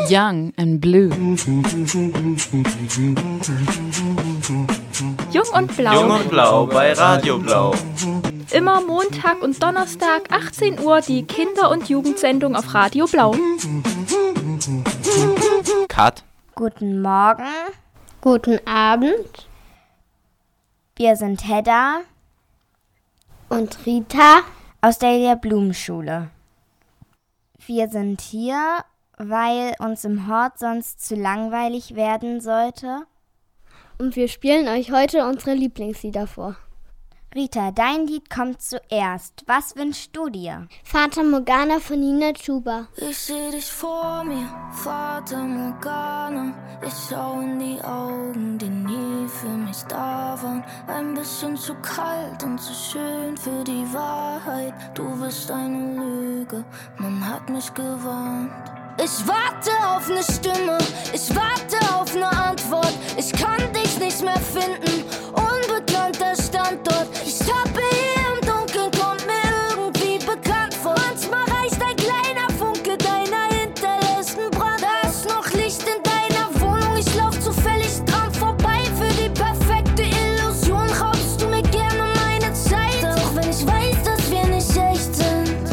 Young and Blue. Jung und Blau. Jung und Blau bei Radio Blau. Immer Montag und Donnerstag, 18 Uhr, die Kinder- und Jugendsendung auf Radio Blau. Cut. Guten Morgen. Guten Abend. Wir sind Hedda und Rita aus der Blumenschule. Wir sind hier, weil uns im Hort sonst zu langweilig werden sollte. Und wir spielen euch heute unsere Lieblingslieder vor. Rita, dein Lied kommt zuerst. Was wünschst du dir? Fata Morgana von Nina Chuba. Ich seh dich vor mir, Fata Morgana. Ich schau in die Augen, die nie für mich da waren. Ein bisschen zu kalt und zu schön für die Wahrheit. Du bist eine Lüge, man hat mich gewarnt. Ich warte auf eine Stimme, ich warte auf eine Antwort. Ich kann dich nicht mehr finden, unbekannter Standort. Ich tappe hier im Dunkeln, kommt mir irgendwie bekannt vor. Manchmal reicht ein kleiner Funke deiner hinterlässten Brand. Da ist noch Licht in deiner Wohnung, ich lauf zufällig dran vorbei. Für die perfekte Illusion raubst du mir gerne meine Zeit. Auch wenn ich weiß, dass wir nicht echt sind.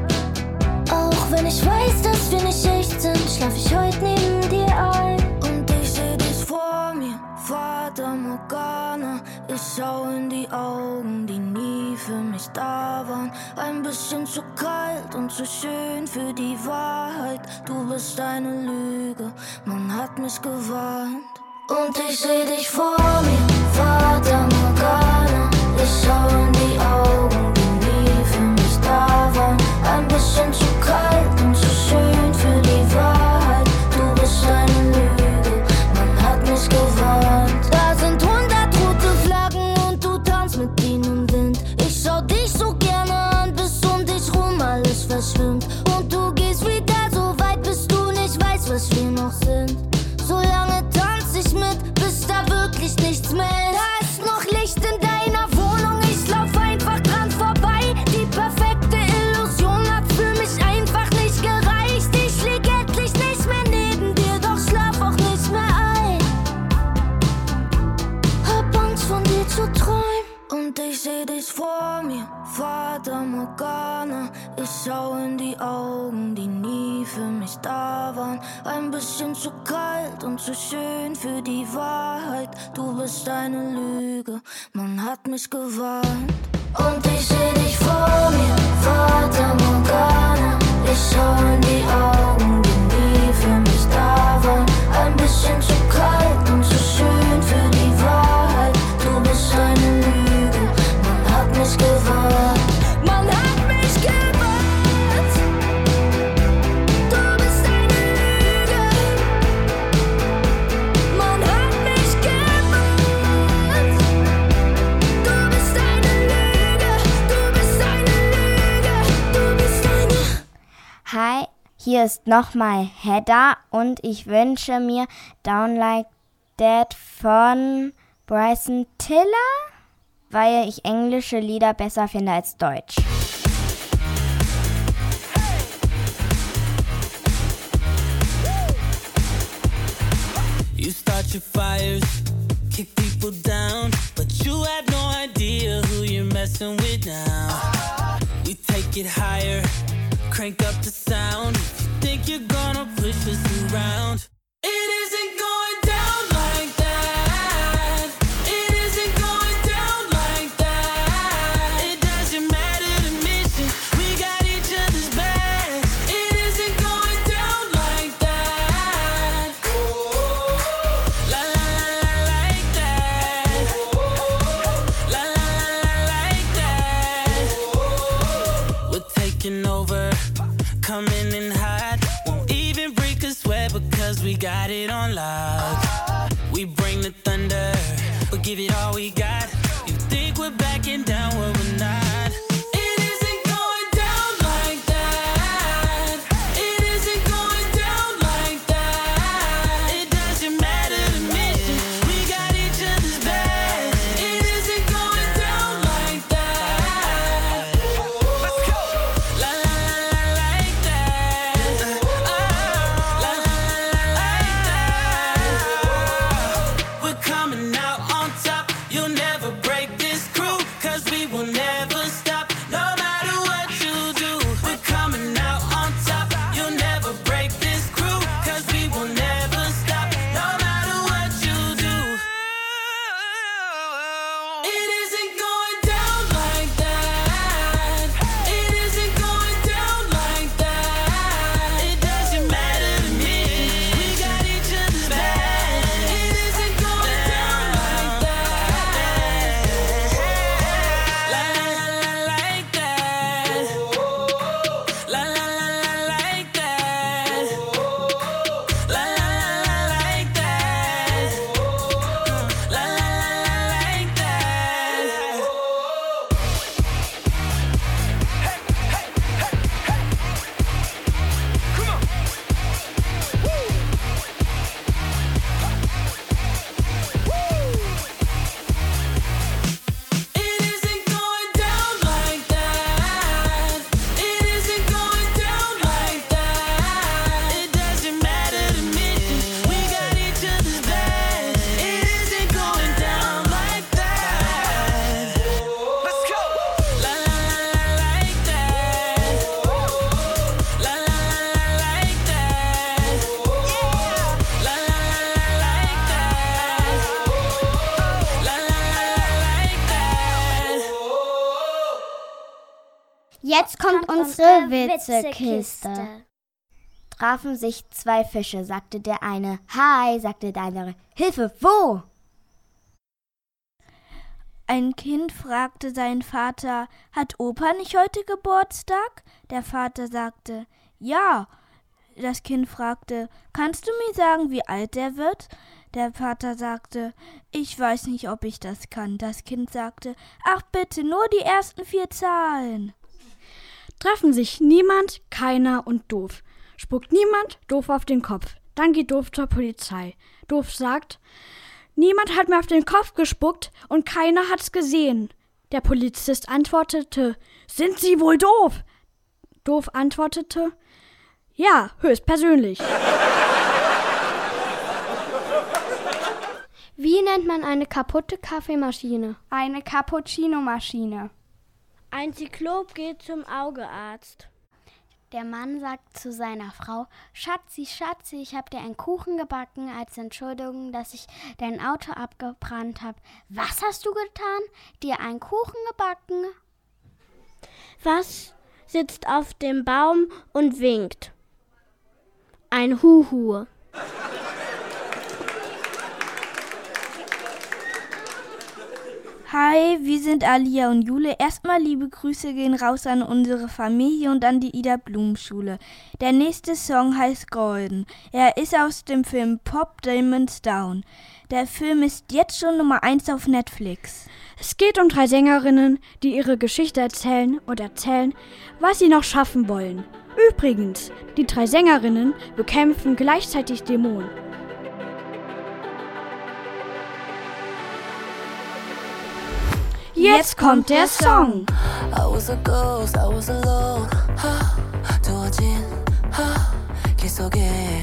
Auch wenn ich weiß, dass wir nicht echt sind, schlaf ich heute neben dir ein. Und ich seh dich vor mir, Fata Morgana. Ich schau in die Augen, die nie für mich da waren. Ein bisschen zu kalt und zu schön für die Wahrheit. Du bist eine Lüge, man hat mich gewarnt. Und ich seh dich vor mir, Fata Morgana. Ich schau in die Augen, die nie für mich da waren. Ein bisschen zu kalt und zu schön für die Wahrheit. Du bist eine Lüge, man hat mich gewarnt. Da sind 100 rote Flaggen und du tanzt mit ihnen im Wind. Ich schau dich so gerne an, bis um dich rum alles verschwimmt. Und du gehst wieder so weit, bis du nicht weißt, was wir noch sind. So lange tanz ich mit, bis da wirklich nichts mehr ist. Da ist noch Licht in deiner Wohnung, ich lauf einfach dran vorbei. Die perfekte Illusion hat für mich einfach nicht gereicht. Ich lieg endlich nicht mehr neben dir, doch schlaf auch nicht mehr ein. Hab Angst von dir zu träumen. Und ich seh dich vor mir, Fata Morgana. Ich schau in die Augen, die nie für mich da waren. Ein bisschen zu kalt und zu schön für die Wahrheit. Du bist eine Lüge, man hat mich gewarnt. Und ich seh dich vor mir, Fata Morgana. Ich schau in die Augen, die nie für mich da waren. Ein bisschen zu kalt und zu schön für die Wahrheit. Du bist eine Lüge, man hat mich gewarnt. Man hat mich gewarnt. Du bist eine Lüge. Man hat mich gewarnt. Du bist eine Lüge. Du bist eine Lüge. Du bist eine. Hi, hier ist nochmal Hedda und ich wünsche mir Down Like That von Bryson Tiller, weil ich englische Lieder besser finde als Deutsch. You start your fires, kick people down, but you have no idea who you're messing with now. We take it higher, crank up the sound. If you think you're gonna push us around, it isn't going down like that. It isn't going down like that. It doesn't matter the mission, we got each other's back. It isn't going down like that. La la la la like that. La la la la like that. We're taking over, coming in hot. Won't even break a sweat because we got it on lock. We bring the thunder, we'll give it all we got. You think we're backing down, well we're not. It isn't going down like that. It isn't going down like that. It doesn't matter the mission, we got each other's back. It isn't going down like that. Let's go. La la la la like that. La la la kommt unsere Witzekiste. Trafen sich 2 Fische, sagte der eine. Hi, sagte der andere. Hilfe, wo? Ein Kind fragte seinen Vater, hat Opa nicht heute Geburtstag? Der Vater sagte, ja. Das Kind fragte, kannst du mir sagen, wie alt er wird? Der Vater sagte, ich weiß nicht, ob ich das kann. Das Kind sagte, ach bitte, nur die ersten 4 Zahlen. Treffen sich niemand, keiner und Doof. Spuckt niemand, Doof auf den Kopf. Dann geht Doof zur Polizei. Doof sagt, niemand hat mir auf den Kopf gespuckt und keiner hat's gesehen. Der Polizist antwortete, sind Sie wohl doof? Doof antwortete, ja, höchstpersönlich. Wie nennt man eine kaputte Kaffeemaschine? Eine Cappuccino-Maschine. Ein Zyklop geht zum Augearzt. Der Mann sagt zu seiner Frau, Schatzi, Schatzi, ich habe dir einen Kuchen gebacken als Entschuldigung, dass ich dein Auto abgebrannt habe. Was hast du getan? Dir einen Kuchen gebacken? Was sitzt auf dem Baum und winkt? Ein Huhu. Hi, wir sind Alia und Jule. Erstmal liebe Grüße gehen raus an unsere Familie und an die Ida-Blum-Schule. Der nächste Song heißt Golden. Er ist aus dem Film Pop Diamonds Down. Der Film ist jetzt schon Nummer 1 auf Netflix. Es geht um 3 Sängerinnen, die ihre Geschichte erzählen und erzählen, was sie noch schaffen wollen. Übrigens, die 3 Sängerinnen bekämpfen gleichzeitig Dämonen. Jetzt kommt der Song. I was a ghost, I was alone. 두어진 길 속에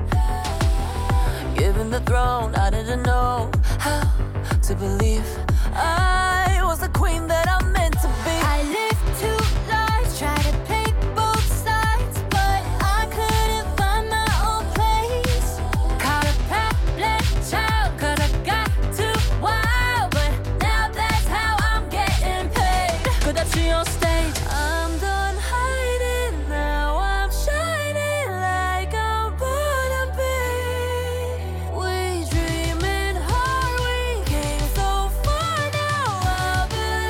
Given the throne, I didn't know how to believe I was the queen that I'm meant to be. I lived 2 lives, tried to pick both sides, but I couldn't find my own place. Caught a pet child, 'cause I got too wild, but now that's how I'm getting paid. 끝없이 on stage, I'm done hiding, now I'm shining like I'm born to be. We dreaming hard, we came so far, now I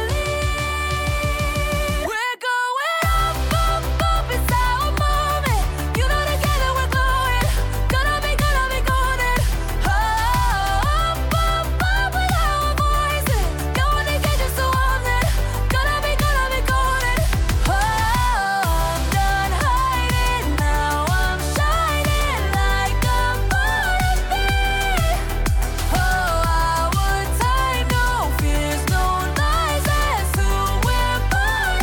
believe. We're going up, up, up, it's our moment. You know together we're glowing, gonna be golden. Up, up, up with our voices, going to get you so on it, gonna be golden. Oh, I'm done hiding, now I'm shining like I'm born to be. Oh, our time, no fears, no lies, that's who we're born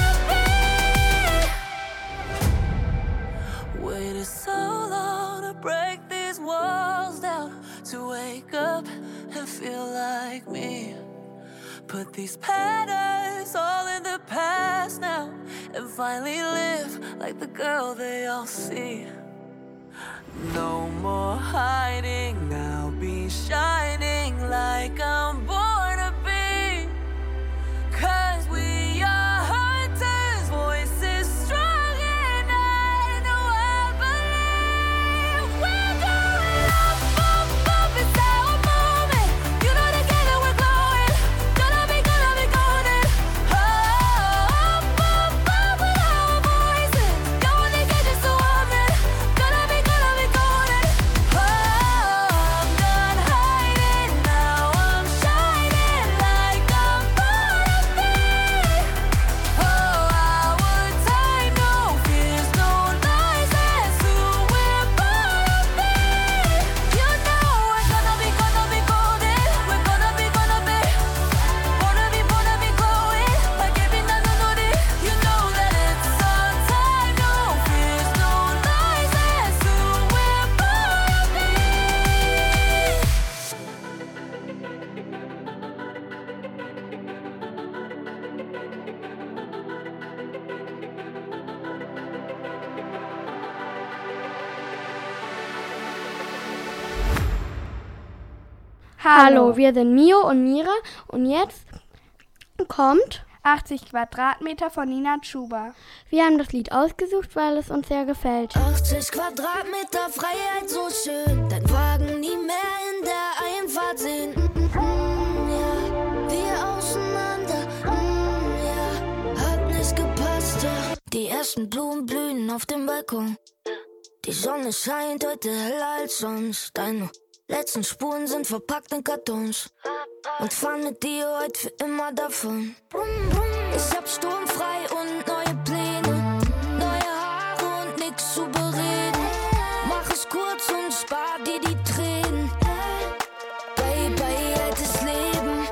to be. Waited so long to break these walls down, to wake up and feel like me. Put these patterns all in the past now, and finally live like the girl they all see. No more hiding, now be shining like I'm born to be. 'Cause we are hunters, voices strong, and I know I believe. We're going up, up, up, it's our moment. You know together we're glowing, gonna be golden. Oh, up, up, up with our voices, going to get you so on it, gonna be golden. Oh, I'm done hiding, now I'm shining like I'm born to be. Oh, our time, no fears, no lies, that's who we're born to be. You know we're gonna be golden. We're gonna be glowing, like every night 눈물이. You know that it's our time, no fears, no lies, that's who we're born to be. Hallo, wir sind Mio und Mira und jetzt kommt 80 Quadratmeter von Nina Chuba. Wir haben das Lied ausgesucht, weil es uns sehr gefällt. 80 Quadratmeter Freiheit, so schön. Dein Wagen nie mehr in der Einfahrt sehen. Ja, wir auseinander. Ja, hat nicht gepasst, ja. Die ersten Blumen blühen auf dem Balkon. Die Sonne scheint heute heller als sonst. Deine letzten Spuren sind verpackt in Kartons und fahren mit dir heute für immer davon. Ich hab sturmfrei und neue Pläne, neue Haare und nix zu bereden. Mach es kurz und spar dir die Tränen. Baby, altes Leben.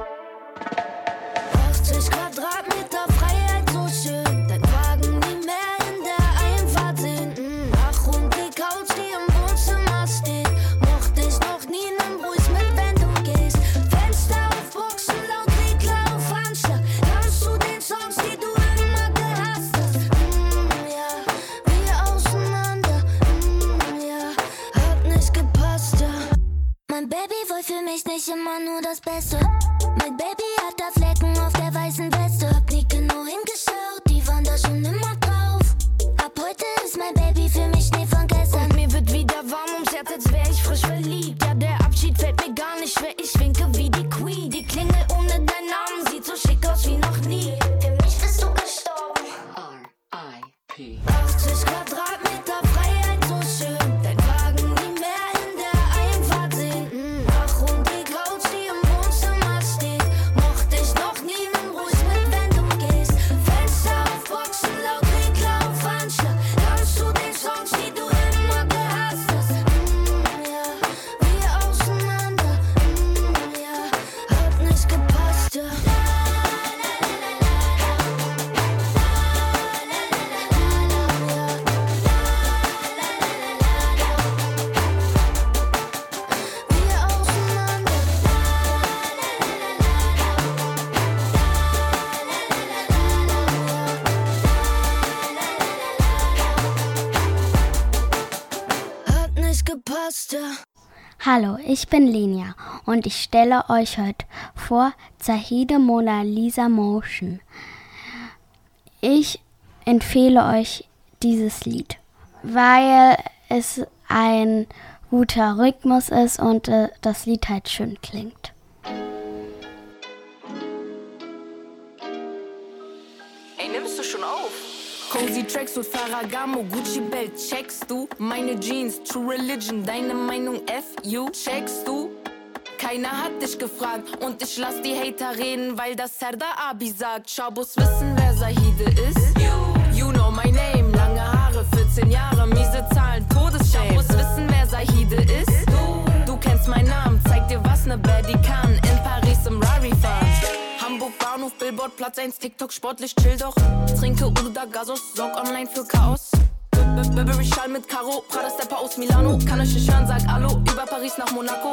80 Quadratmeter Freiheit, so schön. Dein Wagen nie mehr in der Einfahrt sehen. Ach, und die Couch, die im Wohnzimmer steht. Mochte ich noch nie, nimm ruhig mit, wenn du gehst. Fenster auf Boxen, laut Regler auf Anschlag. Kannst du den Songs, die du immer gehasst hast. Ja, wir auseinander. Ja, hat nicht gepasst, ja. Mein Baby will für mich nicht immer nur das Beste. Mein Baby hat da Flecken auf der weißen Weste. Hab nie genau hingeschaut, die waren da schon immer drauf. Ab heute ist mein Baby für mich Schnee von gestern. Und mir wird wieder warm ums Herz, als wär ich frisch verliebt. Ja, der Abschied fällt mir gar nicht schwer, ich winke wie die Queen. Die Klingel ohne deinen Namen sieht so schick aus wie noch nie. Für mich bist du gestorben. R.I.P. 80 Quadratmeter Freiheit, so schön. Dein Wagen nie mehr in der Einfahrt sehen. Ach, und die Couch, die im Wohnzimmer steht. Mochte ich noch nie, nimm ruhig mit, wenn du gehst. Fenster auf Boxen, laut Regler auf Anschlag. Kannst du den Songs, die du immer gehasst hast. Ja, wir auseinander. Ja, hat nicht gepasst, ja. Wir auseinander. Hat nicht gepasst, ja. Hallo, ich bin Lenia und ich stelle euch heute vor Zahide Mona Lisa Motion. Ich empfehle euch dieses Lied, weil es ein guter Rhythmus ist und das Lied halt schön klingt. Ey, nimmst du schon auf? Cozy Tracks und Ferragamo, Gucci Belt, checkst du? Meine Jeans, True Religion, deine Meinung FU, checkst du? Keiner hat dich gefragt und ich lass die Hater reden, weil das Serdar Abi sagt. Schabos wissen, wer Zahide ist. You know my name, lange Haare, 14 Jahre, miese Zahlen, Todesshame. Schabos wissen, wer Zahide ist. Du kennst meinen Namen, zeig dir, was ne Baddie kann. In Paris im Rari fahren. Hamburg Bahnhof, Billboard, Platz 1, TikTok, sportlich, chill doch. Trinke Uda Gasos, sorg online für Chaos. Burberry Schall mit Karo, Prada Stepper aus Milano. Kann euch nicht hören, sag Allo, über Paris nach Monaco.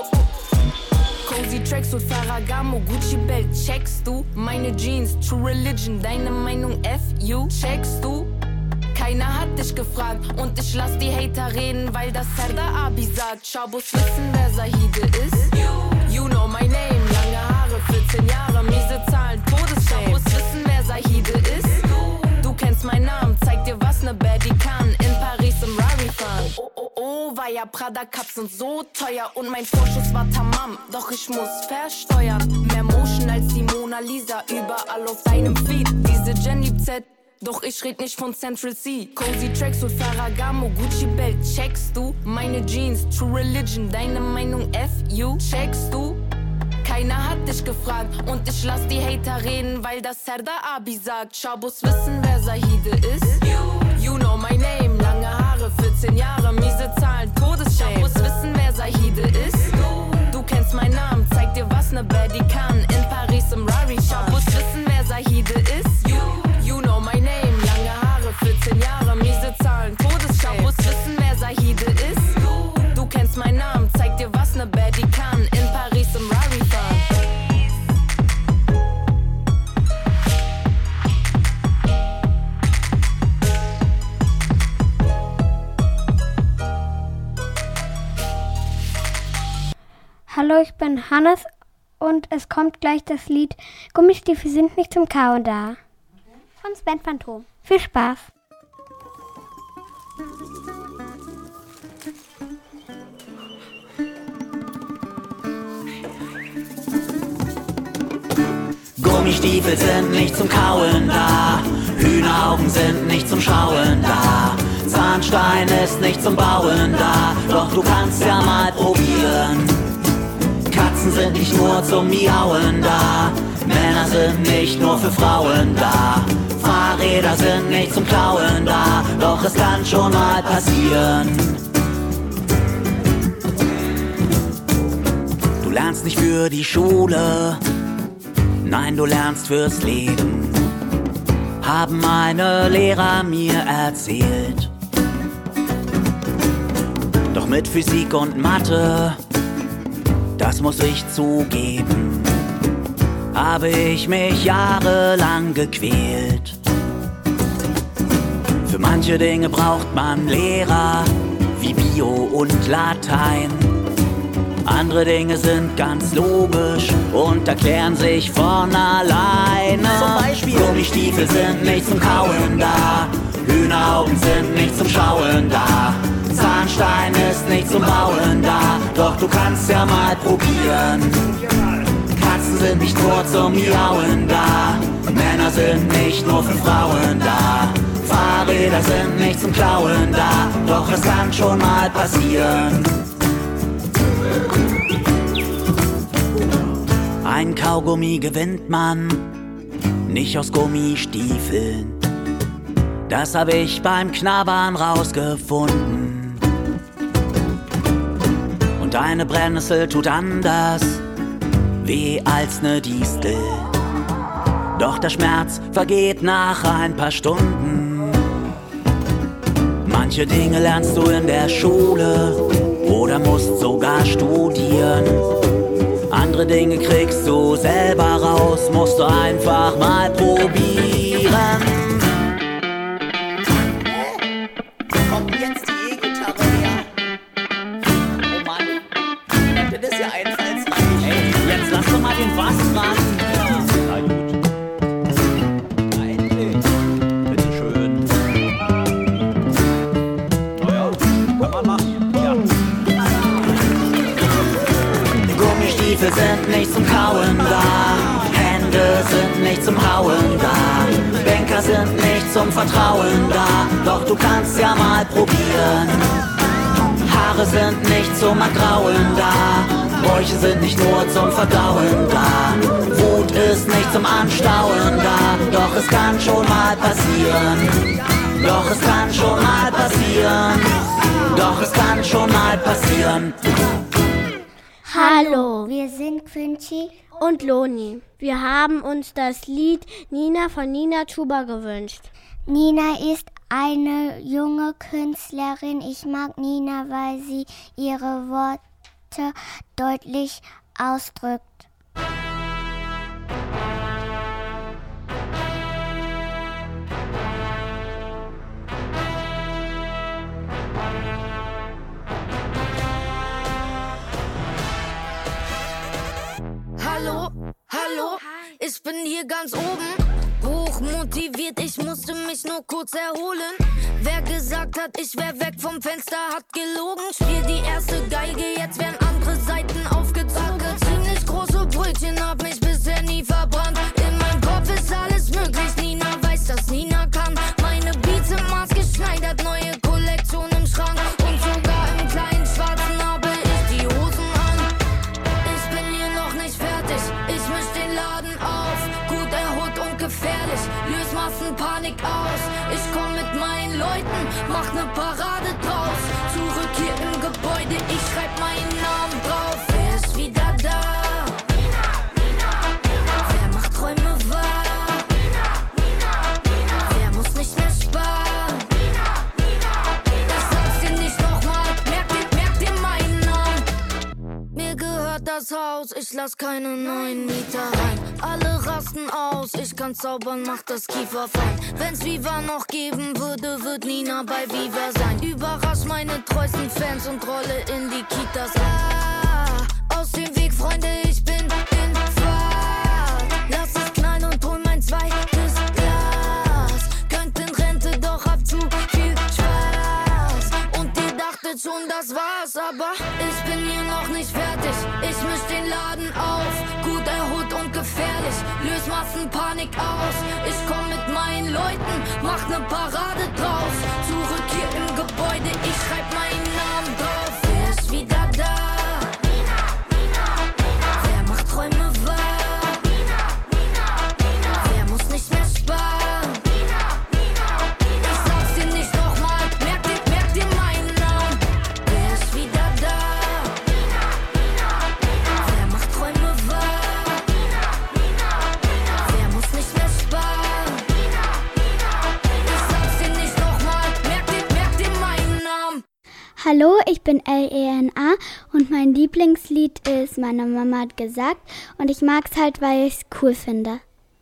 Cozy Tracks und Ferragamo, Gucci Belt, checkst du? Meine Jeans, True Religion, deine Meinung FU, checkst du? Keiner hat dich gefragt und ich lass die Hater reden, weil das Serdar Abi sagt. Schabos wissen, wer Zahide ist. You know my name, lange Haare, 14 Jahre, miese Zahlen, Todesshame. Schabos wissen, wer Zahide ist. Du kennst meinen Namen, zeig dir, was ne Baddie kann. In Paris im Rari fahren. Oh, war ja Prada Cups sind so teuer und mein Vorschuss war tamam. Doch ich muss versteuern. Mehr Motion als die Mona Lisa, überall auf deinem Feed. Diese Gen liebt Z, doch ich red nicht von Central C. Cozy Tracks und Ferragamo, Gucci Belt, checkst du? Meine Jeans, True Religion, deine Meinung FU, checkst du? Keiner hat dich gefragt und ich lass die Hater reden, weil das Serdar Abi sagt. Schabos wissen, wer Zahide ist. You know my name, lange Haare, 14 Jahre, miese Zahlen, Todesshame. Schabos wissen, wer Zahide ist. Du kennst meinen Namen, zeig dir, was ne Baddie kann. In Paris im Rari fahren. Schabos wissen, wer Zahide ist. You know my name, lange Haare, 14 Jahre, miese Zahlen, Todesshame. Schabos wissen, wer Zahide ist. Du kennst meinen Namen, zeig dir, was ne Baddie kann. In Paris im Rari fahren. Hallo, ich bin Hannes und es kommt gleich das Lied Gummistiefel sind nicht zum Kauen da. von Sven Phantom. Viel Spaß! Gummistiefel sind nicht zum Kauen da, Hühneraugen sind nicht zum Schauen da, Zahnstein ist nicht zum Bauen da, doch du kannst ja mal probieren. Katzen sind nicht nur zum Miauen da, Männer sind nicht nur für Frauen da, Fahrräder sind nicht zum Klauen da, doch es kann schon mal passieren. Du lernst nicht für die Schule, nein, du lernst fürs Leben, haben meine Lehrer mir erzählt. Doch mit Physik und Mathe, das muss ich zugeben, habe ich mich jahrelang gequält. Für manche Dinge braucht man Lehrer, wie Bio und Latein. Andere Dinge sind ganz logisch und erklären sich von alleine. Zum Beispiel Gummistiefel sind nicht zum Kauen da, Hühneraugen sind nicht zum Schauen da, Zahnstein ist nicht zum Bauen da, doch du kannst ja mal probieren. Katzen sind nicht nur zum Miauen da, Männer sind nicht nur für Frauen da, Fahrräder sind nicht zum Klauen da, doch es kann schon mal passieren. Ein Kaugummi gewinnt man nicht aus Gummistiefeln. Das hab ich beim Knabbern rausgefunden. Und eine Brennnessel tut anders weh als ne Distel. Doch der Schmerz vergeht nach ein paar Stunden. Manche Dinge lernst du in der Schule oder musst sogar studieren. Andere Dinge kriegst du selber raus, musst du einfach mal probieren. Kommt jetzt die E-Gitarre her? Oh Mann, das ist ja einfallsreich. Hey, jetzt lass doch mal den Bass ran. Ja, na gut. Endlich. Bitteschön. Naja, kann man machen. Ja. Gummistiefel sind nicht zum Kauen da, Hände sind nicht zum Hauen da, Banker sind nicht zum Vertrauen da, doch du kannst ja mal probieren. Haare sind nicht zum Ergrauen da, Bräuche sind nicht nur zum Verdauen da, Wut ist nicht zum Anstauen da, doch es kann schon mal passieren. Doch es kann schon mal passieren. Doch es kann schon mal passieren. Hallo, wir sind Quincy und Loni. Wir haben uns das Lied Nina von Nina Chuba gewünscht. Nina ist eine junge Künstlerin. Ich mag Nina, weil sie ihre Worte deutlich ausdrückt. Hallo, hallo, ich bin hier ganz oben. Hochmotiviert, ich musste mich nur kurz erholen. Wer gesagt hat, ich wär weg vom Fenster, hat gelogen. Spiel die erste Geige, jetzt werden andere Seiten aufgezogen. Ziemlich große Brötchen, hab mich bisher nie verbrannt. In meinem Kopf ist alles möglich, Nina weiß, dass Nina kann. Meine Beats im Maß geschneidert, neue Kollektion im Schrank. Und sogar im kleinen Schwarzen habe ich die Hosen an. Ich bin hier noch nicht fertig, ich misch den Laden auf. Gut erholt und gefährlich, lös Massenpanik aus. Ich komm mit meinen Leuten, mach ne Parade draus. Zurück hier im Gebäude, ich schreib meinen Namen drauf. Wer ist wieder da? Nina, Nina, Nina. Wer macht Träume wahr? Nina, Nina, Nina. Wer muss nicht mehr sparen? Nina, Nina, Nina. Ich sag's dir nicht nochmal, merk dir meinen Namen. Mir gehört das Haus, ich lass keine neuen Mieter rein. Alle rasten aus, ich kann zaubern, mach das Kiefer fein. Wenn's Viva noch geben würde, wird Nina bei Viva sein. Überrasch meine treuesten Fans und rolle in die Kitas rein. Aus dem Weg, Freunde, ich bin in Fahrt. Lass es knallen und hol mein zweites Glas. aber ich bin hier noch nicht fertig. Ich misch den Laden auf, gut erholt und gefährlich. Löse Massenpanik aus. Ich komm mit meinen Leuten, mach ne Parade draus. Zurück hier im Gebäude, ich schreib meinen Namen drauf. Wer ist wieder da? Wer macht Träume wahr? Wer muss nicht mehr sparen? Ich sag's dir nicht nochmal, merk dir meinen Namen. Wer ist wieder da? Wer macht Träume wahr? Wer muss nicht mehr sparen? Ich sag's dir nicht nochmal, merk dir meinen Namen. Hallo, ich bin LENA und mein Lieblingslied ist Meine Mama hat gesagt und ich mag's halt, weil ich's cool finde.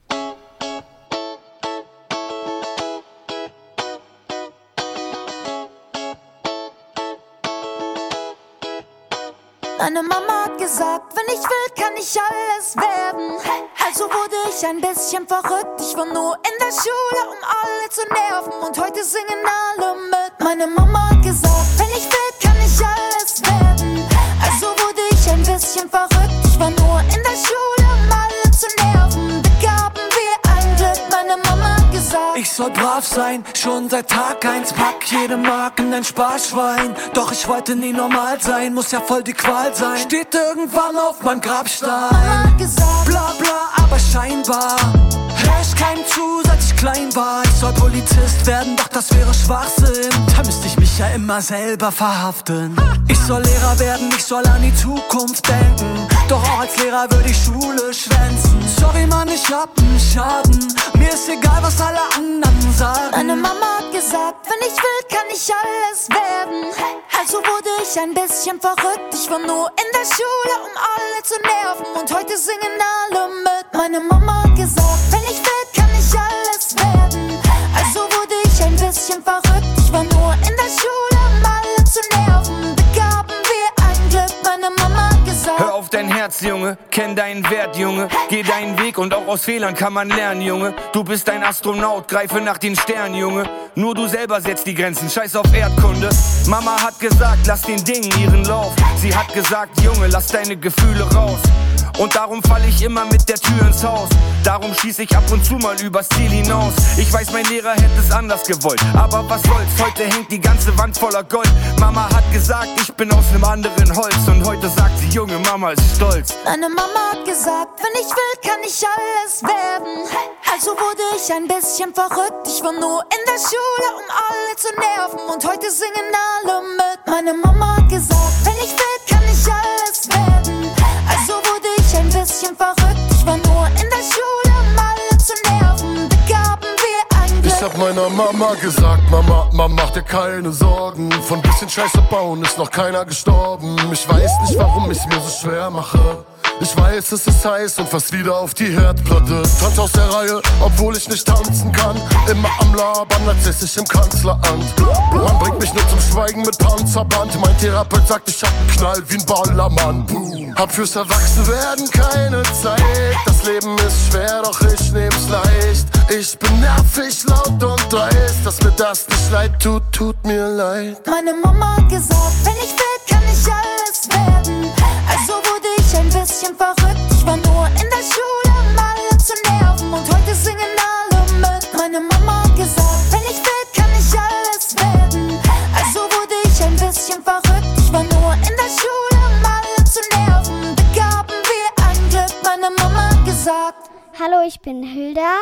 Meine Mama hat gesagt, wenn ich will, kann ich alles werden. Also wurde ich ein bisschen verrückt. Ich war nur in der Schule, um alle zu nerven. Und heute singen alle mit. Meine Mama hat gesagt, wenn ich will, kann ich alles werden. Also wurde ich ein bisschen verrückt. Ich war nur in der Schule, um alle zu nerven. Begaben wir ein Glück. Meine Mama hat gesagt, ich soll brav sein, schon seit Tag 1. Pack jede Mark in ein Sparschwein. Doch ich wollte nie normal sein, muss ja voll die Qual sein. Steht irgendwann auf meinem Grabstein. Mama hat gesagt, bla bla, aber scheinbar hör ich keinem zu, seit ich klein war. Ich soll Polizist werden, doch das wäre Schwachsinn. Da müsste ich mich ja immer selber verhaften. Ich soll Lehrer werden, ich soll an die Zukunft denken. Doch auch als Lehrer würde ich Schule schwänzen. Sorry Mann, ich hab einen Schaden. Mir ist egal, was alle anderen sagen. Meine Mama hat gesagt, wenn ich will, kann ich alles werden. Also wurde ich ein bisschen verrückt. Ich war nur in der Schule, um alle zu nerven. Und heute singen alle mit. Meine Mama hat gesagt, wenn ich will, kann ich alles werden. Also wurde ich ein bisschen verrückt. Ich war nur in der Schule, um alle zu nerven. Begaben wir ein Glück. Meine Mama hat gesagt, hör auf dein Herz, Junge, kenn deinen Wert, Junge. Geh deinen Weg und auch aus Fehlern kann man lernen, Junge. Du bist ein Astronaut, greife nach den Sternen, Junge. Nur du selber setzt die Grenzen, scheiß auf Erdkunde. Mama hat gesagt, lass den Dingen ihren Lauf. Sie hat gesagt, Junge, lass deine Gefühle raus. Und darum fall ich immer mit der Tür ins Haus. Darum schieß ich ab und zu mal übers Ziel hinaus. Ich weiß, mein Lehrer hätte es anders gewollt. Aber was soll's, heute hängt die ganze Wand voller Gold. Mama hat gesagt, ich bin aus nem anderen Holz. Und heute sagt sie, Junge, Mama ist stolz. meine Mama hat gesagt, wenn ich will, kann ich alles werden. Also wurde ich ein bisschen verrückt. Ich war nur in der Schule, um alle zu nerven. Und heute singen alle mit. Meine Mama hat gesagt, wenn ich will, kann ich alles werden. Also wurde ich ein bisschen verrückt. Ich war nur in der Schule, um alle zu nerven. Begaben wir ein Glück. Ich hab meiner Mama gesagt, Mama, mach dir keine Sorgen. Von bisschen Scheiße bauen ist noch keiner gestorben. Ich weiß nicht, warum ich's mir so schwer mache. Ich weiß, es ist heiß und fast wieder auf die Herdplatte. Tanz aus der Reihe, obwohl ich nicht tanzen kann. Immer am Labern, als säß ich im Kanzleramt. Man bringt mich nur zum Schweigen mit Panzerband. Mein Therapeut sagt, ich hab einen Knall wie ein Ballermann. Hab fürs Erwachsenwerden keine Zeit. Das Leben ist schwer, doch ich nehm's leicht. Ich bin nervig, laut und dreist. Dass mir das nicht leid tut, tut mir leid. Meine Mama hat gesagt, wenn ich will, kann ich alles werden. Also wurde ich ein bisschen verrückt. Ich war nur in der Schule, um alle zu nerven. Und heute singen alle mit. Meine Mama hat gesagt, wenn ich will, kann ich alles werden. Also wurde ich ein bisschen verrückt. Ich war nur in der Schule, um alle zu nerven. Begaben wir ein Glück. Meine Mama hat gesagt, hallo, ich bin Hilda.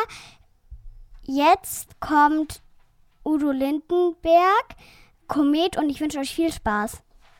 Jetzt kommt Udo Lindenberg, Komet, und ich wünsche euch viel Spaß.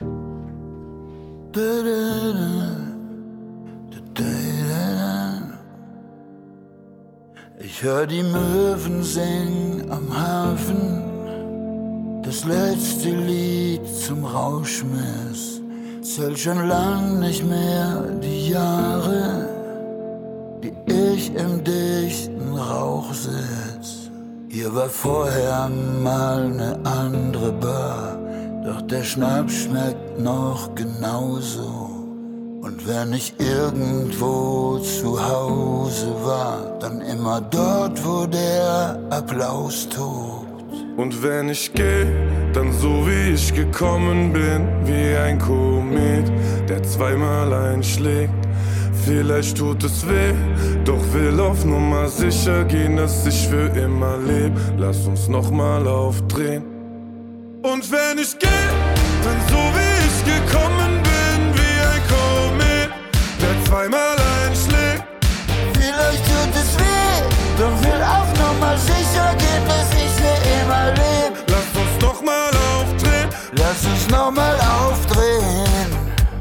Ich hör die Möwen singen am Hafen, das letzte Lied zum Rauschmiss. Zählt schon lang nicht mehr die Jahre, die ich im dichten Rauch sitz. Hier war vorher mal ne andere Bar, doch der Schnaps schmeckt noch genauso. Und wenn ich irgendwo zu Hause war, dann immer dort, wo der Applaus tobt. Und wenn ich geh, dann so wie ich gekommen bin, wie ein Komet, der zweimal einschlägt. Vielleicht tut es weh, doch will auf Nummer sicher gehen, dass ich für immer leb. Lass uns nochmal aufdrehen. Und wenn ich geh, dann so wie ich gekommen bin, wie ein Komet, der zweimal einschlägt. Vielleicht tut es weh, doch will auf Nummer sicher gehen, dass ich für immer leb. Lass uns nochmal aufdrehen. Lass uns nochmal aufdrehen.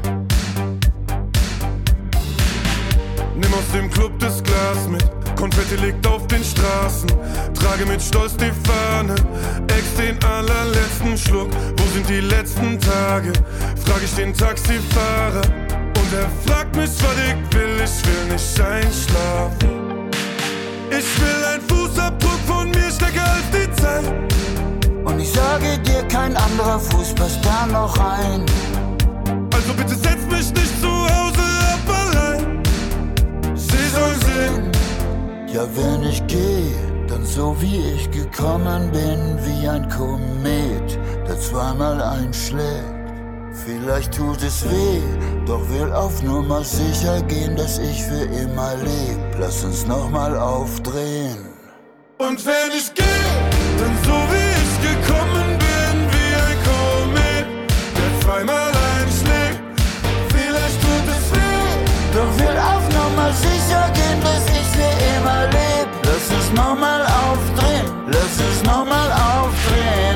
Nimm aus dem Club das Glas mit, Konfetti liegt auf den Straßen. Trage mit Stolz die Fahne, ex den allerletzten Schluck. Wo sind die letzten Tage? Frag ich den Taxifahrer. Und er fragt mich, was ich will nicht einschlafen. Ich will ein Fußabdruck von mir stärker als die Zeit. Und ich sage dir, kein anderer Fuß passt da noch rein. Also bitte setz mich nicht zu Hause ab allein. Sie soll sehen. Ja, wenn ich gehe, dann so wie ich gekommen bin, wie ein Komet, der zweimal einschlägt. Vielleicht tut es weh, doch will auf Nummer sicher gehen, dass ich für immer leb. Lass uns nochmal aufdrehen. Und wenn ich geh, dann so wie ich gekommen bin, wie ein Komet, der zweimal einschlägt. Vielleicht tut es weh, doch will auf Nummer sicher gehen, dass ich für immer leb. Lass uns nochmal aufdrehen, lass uns nochmal aufdrehen.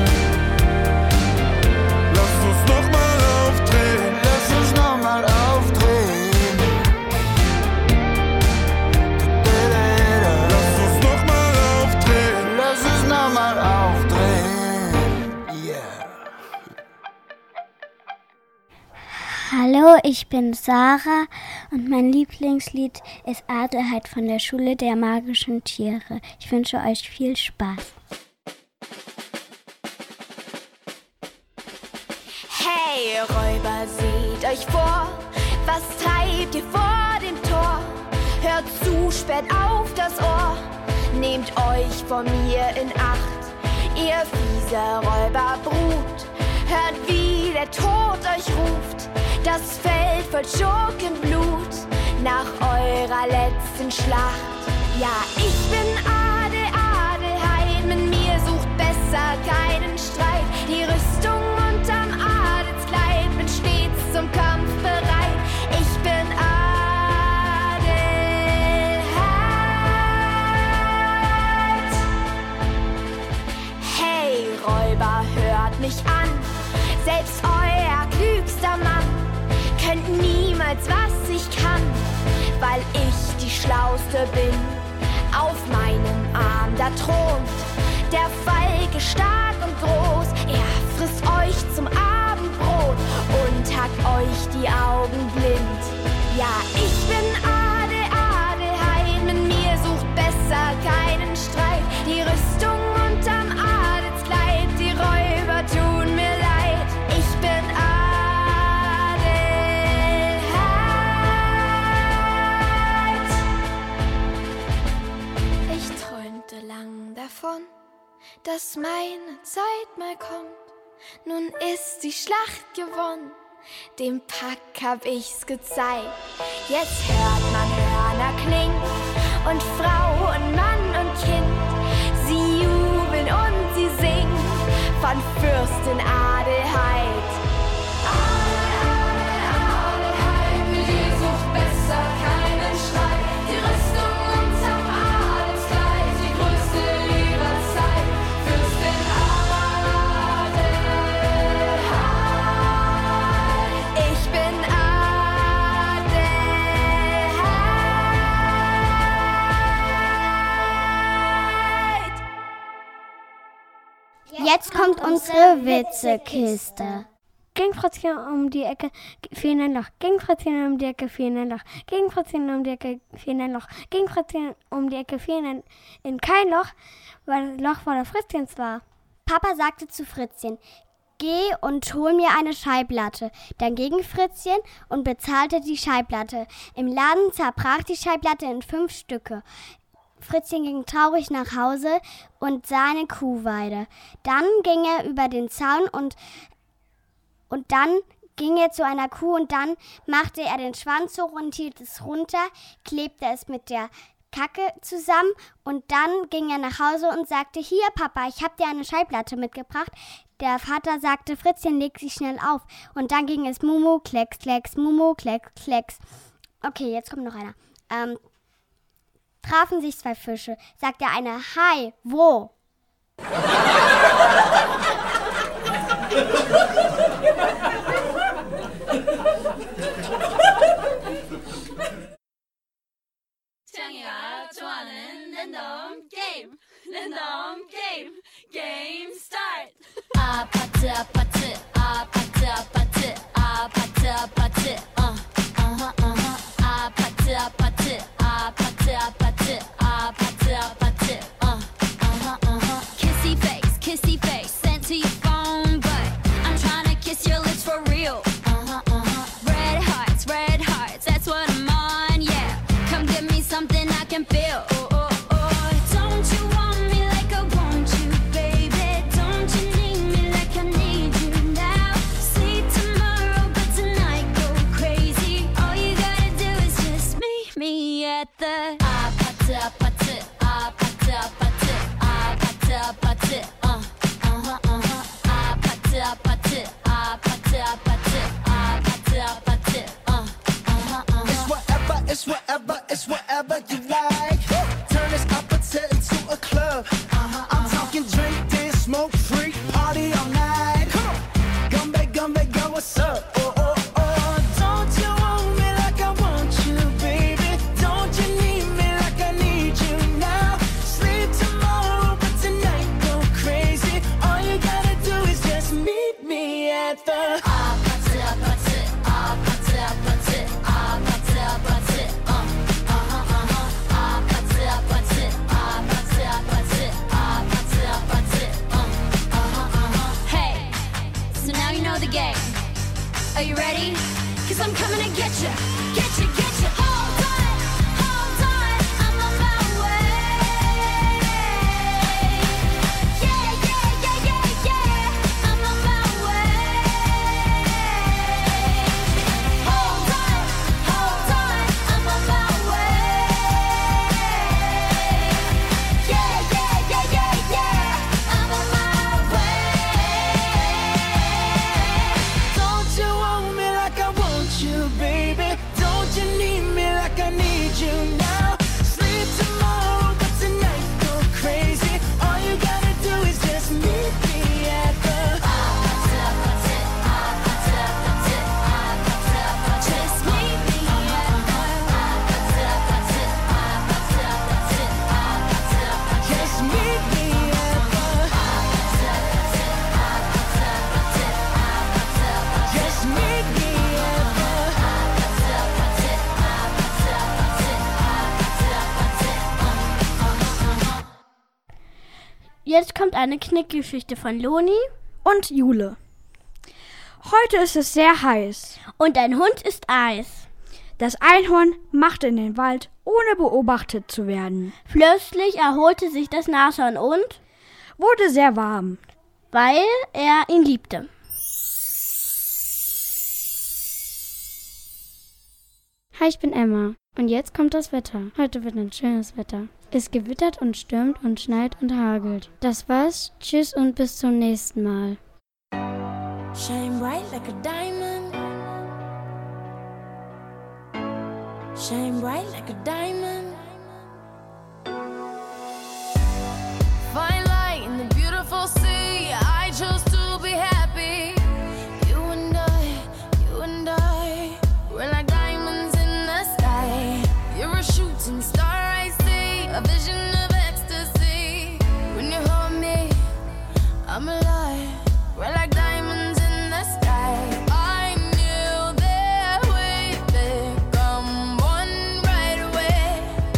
Lass uns nochmal aufdrehen. Lass uns nochmal aufdrehen. Lass uns nochmal aufdrehen. Lass uns nochmal aufdrehen. Yeah. Hallo, ich bin Sarah und mein Lieblingslied ist Adelheid von der Schule der magischen Tiere. Ich wünsche euch viel Spaß. Hey Räuber, seht euch vor, was treibt ihr vor dem Tor? Hört zu, sperrt auf das Ohr, nehmt euch vor mir in Acht, ihr fiese Räuberbrut. Hört, wie der Tod euch ruft, das Feld voll Schurkenblut, nach eurer letzten Schlacht. Ja, ich bin Adelheid, mit mir sucht besser keinen Streit. Die Rüstung unterm Adelskleid, bin stets zum Kampf bereit. Ich bin Adelheid. Hey Räuber, hört mich an, selbst euer klügster Mann könnt niemals, was ich kann, weil ich die Schlauste bin. Auf meinem Arm da thront der Falke stark und groß. Er frisst euch zum Abendbrot und hackt euch die Augen blind. Ja, ich bin Adelheid, mit mir sucht besser keinen Streit. Die Rüstung unterm Adelskleid, die Räuber tun mir leid. Ich bin lang davon, dass meine Zeit mal kommt. Nun ist die Schlacht gewonnen, dem Pack hab ich's gezeigt. Jetzt hört man Hörner klingen und Frau und Mann und Kind. Sie jubeln und sie singen von Fürstin Adelheid. Adelheid, mit ihr sucht besser keinen Streit. Die Rüstung unterm Adelskleid, die größte ihrer Zeit. Fürstin Adelheid. Ich bin Adelheid. Jetzt kommt unsere Witzekiste. Ging Fritzchen um die Ecke, fiel ein Loch. Ging Fritzchen um die Ecke, fiel ein Loch. Ging Fritzchen um die Ecke, fiel ein Loch. Ging Fritzchen um die Ecke, fiel in kein Loch, weil das Loch voller Fritzchens war. Papa sagte zu Fritzchen: Geh und hol mir eine Schallplatte. Dann ging Fritzchen und bezahlte die Schallplatte. Im Laden zerbrach die Schallplatte in 5 Stücke. Fritzchen ging traurig nach Hause und sah eine Kuhweide. Dann ging er über den Zaun und dann ging er zu einer Kuh und dann machte er den Schwanz hoch und hielt es runter, klebte es mit der Kacke zusammen und dann ging er nach Hause und sagte, hier Papa, ich habe dir eine Schallplatte mitgebracht. Der Vater sagte, Fritzchen, leg sie schnell auf. Und dann ging es Mumu, Klecks, Klecks, Mumu, Klecks, Klecks. Okay, jetzt kommt noch einer. Trafen sich 2 Fische. Sagt der eine, hi, wo? 창이가 좋아하는 랜덤 게임. 랜덤 게임. 게임 스타트. 아파트 아파트 아파트 아파트 아파트 아파트 아파트 아파트 아파트 아파트 아파트 아파트 kissy face sent to your phone but I'm trying to kiss your lips for real. Red hearts, that's what I'm on, yeah. Come give me something I can feel. Don't you want me like I want you, baby? Don't you need me like I need you now? Sleep tomorrow, but tonight go crazy. All you gotta do is just meet me at the 아파트 아파트 아파트 아파트 아파트 아파트 아파트 아파트 아파트 아파트 아파트 아파트 It's whatever, it's whatever you like. Turn this appetite into a club. I'm talking drink, dance, smoke, freak, party all night. Come on, Gumbe, girl, what's up? Don't you want me like I want you, baby? Don't you need me like I need you now? Sleep tomorrow, but tonight go crazy. All you gotta do is just meet me at the 아파트 아파트 아파트 아파트 아파트 아파트 Hey, so now you know the game. Are you ready? 'Cause I'm coming to get you, get you, get you. Hold on, I'm on my way. Yeah, yeah, yeah, yeah, yeah, I'm on my way. Hold on, I'm on my way. Yeah, yeah, yeah, yeah, yeah, I'm on my way. Don't you want me like I want you, baby? Don't you need me like I need you now? Sleep tomorrow, but tonight go crazy. All you gotta do is just meet me at the Just meet me at Just meet me at Just meet me Jetzt kommt eine Knickgeschichte von Loni und Jule. Heute ist es sehr heiß. Und ein Hund isst Eis. Das Einhorn machte in den Wald, ohne beobachtet zu werden. Plötzlich erholte sich das Nashorn und wurde sehr warm, weil er ihn liebte. Hi, ich bin Emma. Und jetzt kommt das Wetter. Heute wird ein schönes Wetter. Es gewittert und stürmt und schneit und hagelt. Das war's. Tschüss und bis zum nächsten Mal. Shine bright like a diamond. Shine bright like a diamond. Find light in the beautiful sea. I chose to be happy. You and I, we're like diamonds in the sky. You're a shooting star, I see, a vision of ecstasy. When you hold me, I'm alive. We're like diamonds in the sky. I knew that we'd become one right away.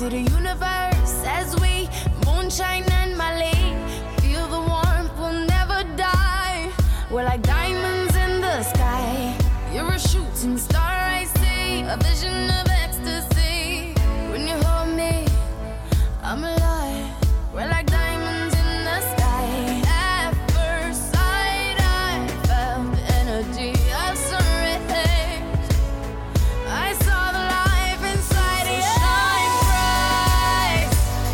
to the universe as we moonshine and Malay. Feel the warmth, we'll never die. We're like diamonds in the sky. You're a shooting star, I see. A vision of ecstasy. When you hold me, I'm alive. We're like diamonds in the sky. At first sight, I felt the energy of surrender. I saw the life inside you. Shine bright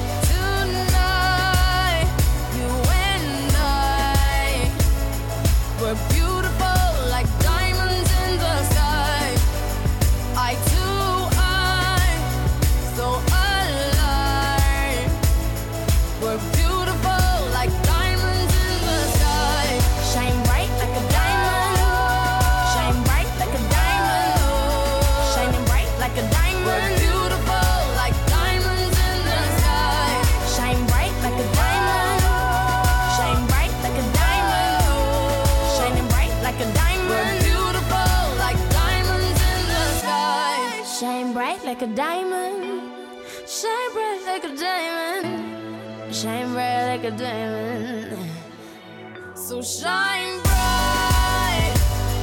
tonight. You and I, we're beautiful like diamonds in the sky. I too, I'm so alive. We're beautiful like diamonds in the sky. Shine bright like a diamond. Shine bright like a diamond. Shining bright like a diamond. We're beautiful like diamonds in the sky. Shine bright like a diamond. Shine bright like a diamond. Shining bright like a diamond. We're beautiful like diamonds in the sky. Shine bright like a diamond. Shine bright like a diamond. Shine bright like a diamond. So shine bright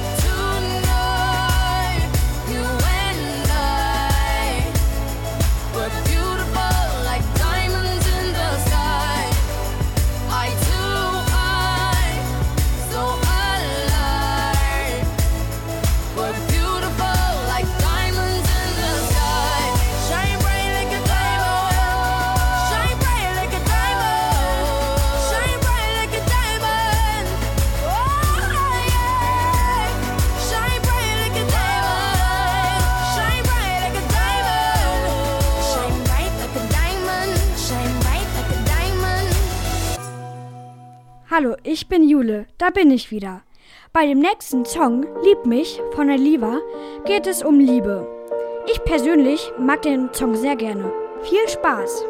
tonight. You and I, we're beautiful like diamonds in the sky. I too, I'm so alive. We're beautiful like diamonds in the sky. Shine bright like a diamond. Shine bright like a diamond. Shine bright like a diamond. Oh yeah. Shine bright like a diamond. Shine bright like a diamond. Shine bright like a diamond. Shine bright like a diamond. Hallo, ich bin Jule, da bin ich wieder. Bei dem nächsten Song, Lieb mich, von Aliva, geht es um Liebe. Ich persönlich mag den Song sehr gerne. Viel Spaß!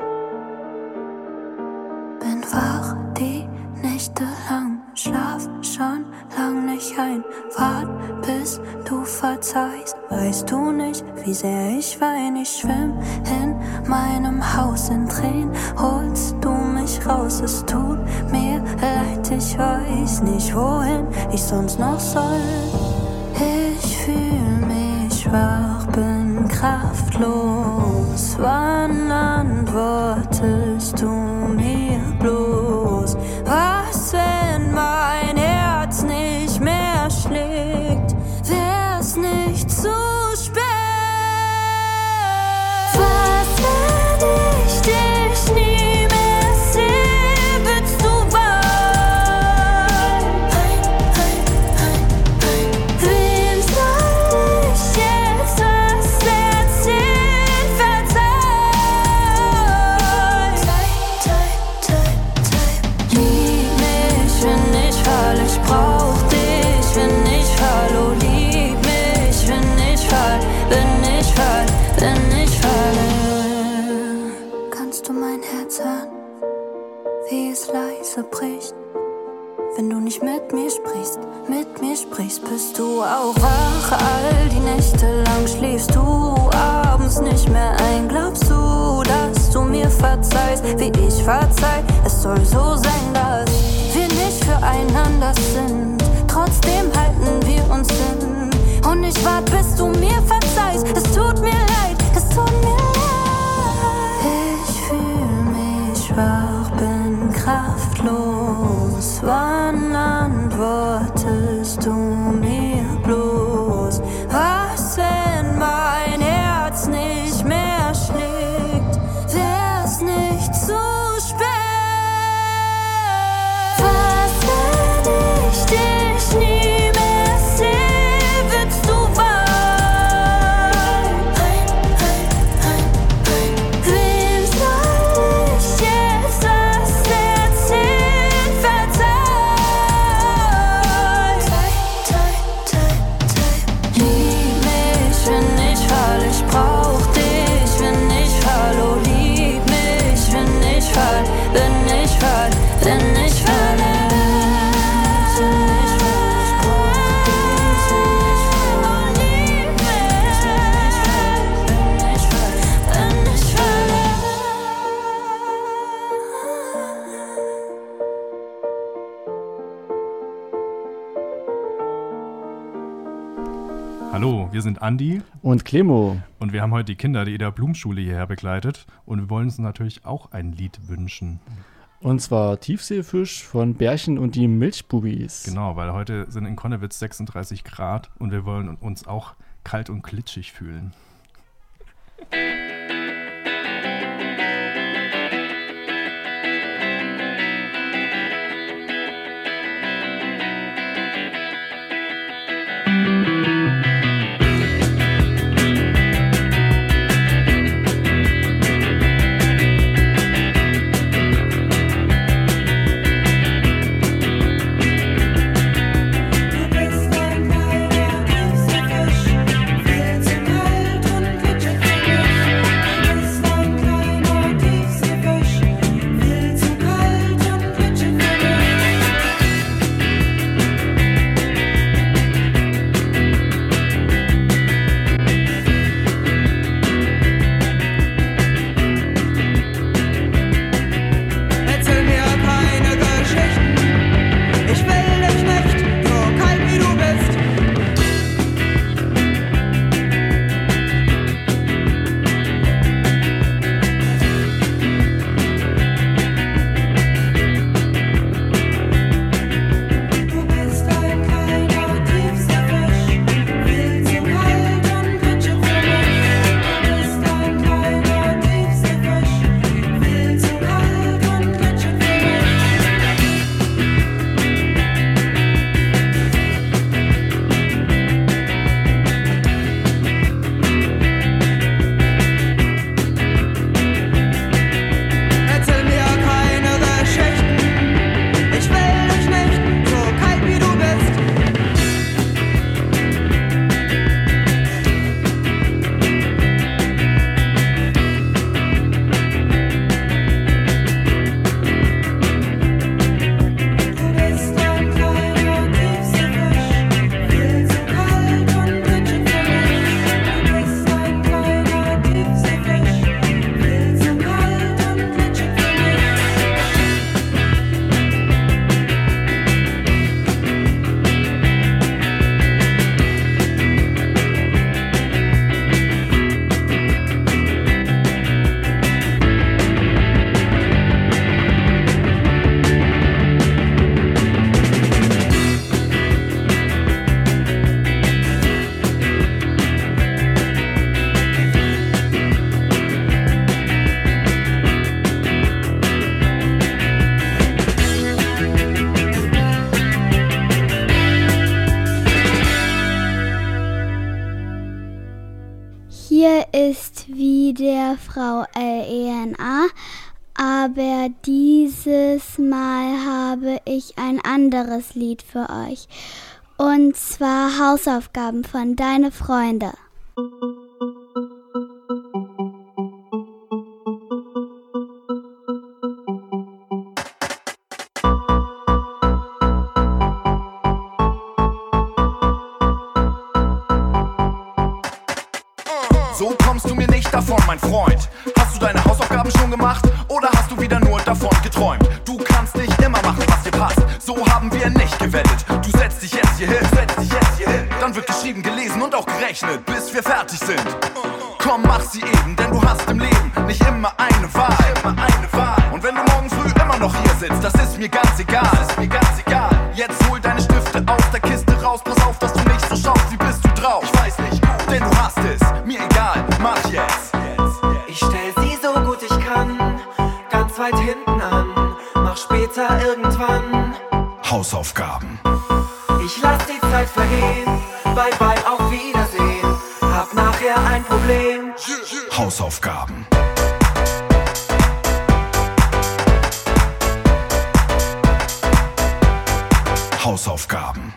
Bin wach die Nächte lang, schlaf schon lang nicht ein. Wart bis du verzeihst, weißt du nicht, wie sehr ich wein. Ich schwimm in meinem Haus in Tränen, holst du mich raus. Es tut mir leid, ich weiß nicht, wohin ich sonst noch soll. Ich fühl mich schwach, bin kraftlos. Wann antwortest du mir bloß? Was, wenn mein Herz nicht mehr schlägt? Wär's nicht zu spät? Was, wenn ich dich nie mehr seh? Willst du weinen? Wem soll ich jetzt was erzählen? Verzeih. Lieb mich, wenn ich fall, ich brauch dich, wenn ich fall. Oh, lieb mich, wenn ich fall, wenn ich fall, wenn ich falle. Kannst du mein Herz hören, wie es leise bricht? Wenn du nicht mit mir sprichst, bist du auch wach. All die Nächte lang schläfst du abends nicht mehr ein. Glaubst du, dass du mir verzeihst, wie ich verzeih? Es soll so sein, dass wir nicht füreinander sind. Trotzdem halten wir uns hin. Und ich wart, bis du mir verzeihst. Es tut mir leid, es tut mir leid. Ich fühl mich schwach, bin kraftlos. Wann antwortest du mir bloß? Was, wenn mein Herz nicht mehr schlägt? Wär's nicht zu spät? Was, wenn ich dich nie mehr seh? Willst du weinen? Wem soll ich jetzt was erzählen? Verzeih. Lieb mich, wenn ich fall, ich brauch dich, wenn ich fall. Oh, lieb mich, wenn ich fall, wenn ich fall, wenn ich falle. Wir sind Andi und Clemo. Und wir haben heute die Kinder der Ida-Blum-Schule hierher begleitet. Und wir wollen uns natürlich auch ein Lied wünschen. Und zwar Tiefseefisch von Bärchen und die Milchbubis. Genau, weil heute sind in Konnewitz 36 Grad und wir wollen uns auch kalt und glitschig fühlen. Hier ist wieder Frau LENA, aber dieses Mal habe ich ein anderes Lied für euch. Und zwar Hausaufgaben von Deine Freunde. So kommst du mir nicht davon, mein Freund. Hast du deine Hausaufgaben schon gemacht? Oder hast du wieder nur davon geträumt? Du kannst nicht immer machen, was dir passt. So haben wir nicht gewettet. Du setzt dich jetzt hier hin, Dann wird geschrieben, gelesen und auch gerechnet, bis wir fertig sind. Komm, mach sie eben, denn du hast im Leben nicht immer eine Wahl. Und wenn du morgen früh immer noch hier sitzt, das ist mir ganz egal. Jetzt hol deine Stifte aus der Kiste raus. Pass auf, dass du nicht so schaust, wie bist du drauf. Ich weiß nicht, denn du hast es. Mir egal, mach jetzt. Ich stell sie so gut ich kann, ganz weit hinten an. Mach später irgendwann Hausaufgaben. Ich lass die Zeit vergehen, bye bye, auf Wiedersehen. Hab nachher ein Problem. Hausaufgaben. Hausaufgaben.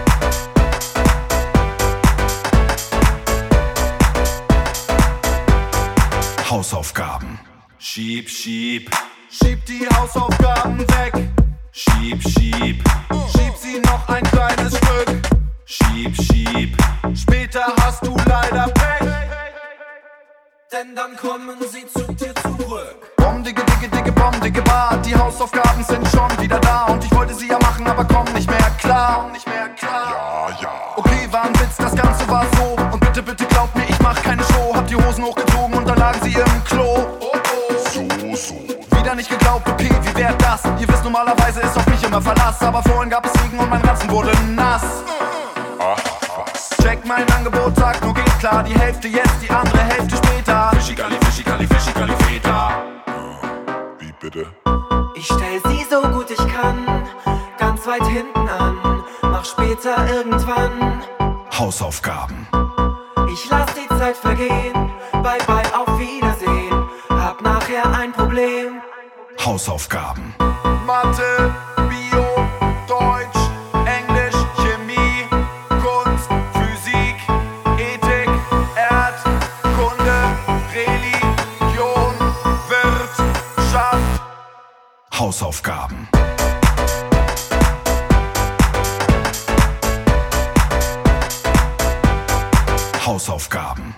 Hausaufgaben. Schieb, schieb. Schieb die Hausaufgaben weg. Schieb, schieb. Schieb sie noch ein kleines Stück. Schieb, schieb. Später hast du leider Pech. denn dann kommen sie zu dir zurück. Bom, digge, digge, digge, bom, digge, Bad. Die Hausaufgaben sind schon wieder da und ich wollte sie ja machen, aber komm nicht mehr klar. Ja. Okay, war ein Witz, das Ganze war so. Und bitte, bitte glaubt mir, ich mach keine Show. Hab die Hosen hochgezogen und dann lagen sie im Klo. So. Wieder nicht geglaubt, okay, wie wär das? Ihr wisst, normalerweise ist auf mich immer Verlass. Aber vorhin gab es Regen und mein Ranzen wurde nass. Ach, was? Check mein Angebot, sagt nur geht klar. Die Hälfte jetzt, die andere Hälfte später. Fischikali, Fischikali, Fischikali, Feta. Wie bitte? Ich stell sie so gut ich kann, ganz weit hinten an. Mach später irgendwann Hausaufgaben. Ich lass die Zeit vergehen, bye bye, auf Wiedersehen. Hab nachher ein Problem. Hausaufgaben. Mathe, Bio, Deutsch, Englisch, Chemie, Kunst, Physik, Ethik, Erdkunde, Religion, Wirtschaft. Hausaufgaben. Hausaufgaben.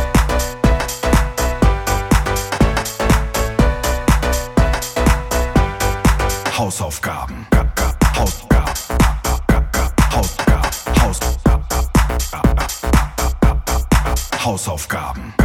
Hausaufgaben. Hausaufgaben.